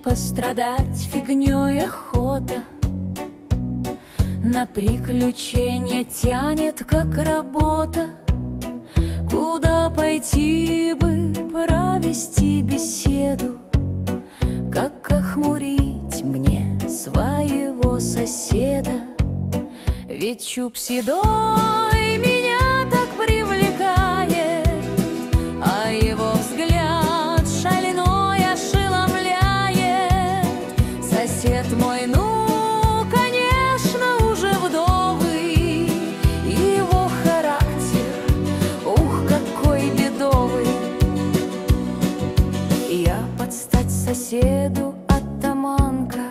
пострадать фигнёй охота. На приключения тянет, как работа. Куда пойти бы, провести беседу, как охмурить мне своего соседа. Ведь чуб седой меня так привлекает, а его взгляд шальной ошеломляет. Сосед мой, ну, конечно, уже вдовый, и его характер, ух, какой бедовый. Я под стать соседу оттаманка,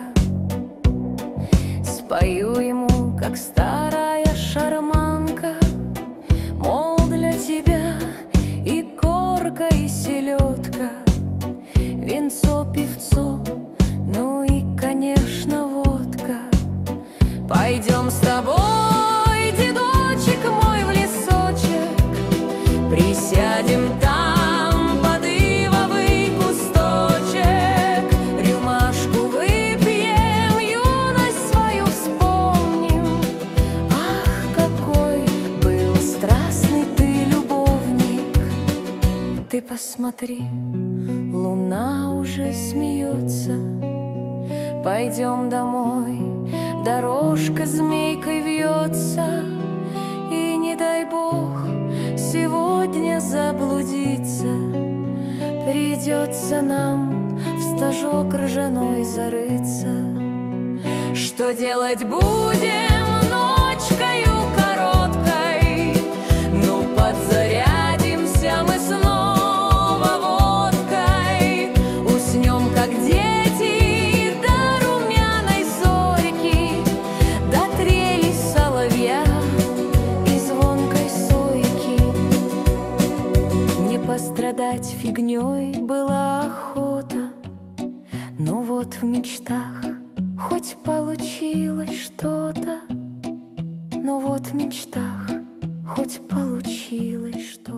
спою ему, как старая шарманка, мол, для тебя и корка, и селедка, винцо, певцо, ну и, конечно, водка. Пойдем с тобой, дедочек мой, в лесочек, присядем там под ивовый кусточек, рюмашку выпьем, юность свою вспомним. Ах, какой был страстный ты любовник! Ты посмотри, луна уже смеется. Пойдем домой, дорожка змейкой вьется, и не дай бог сегодня заблудиться, придется нам в стажок ржаной зарыться. Что делать будем ночкою короткой? Ну, подзарядимся мы снова водкой, уснем, как дети, до румяной зорьки, до трели соловья и звонкой сойки. Не пострадать фигнёй была охота, но вот в мечтах хоть получилось что-то, но вот в мечтах хоть получилось что-то.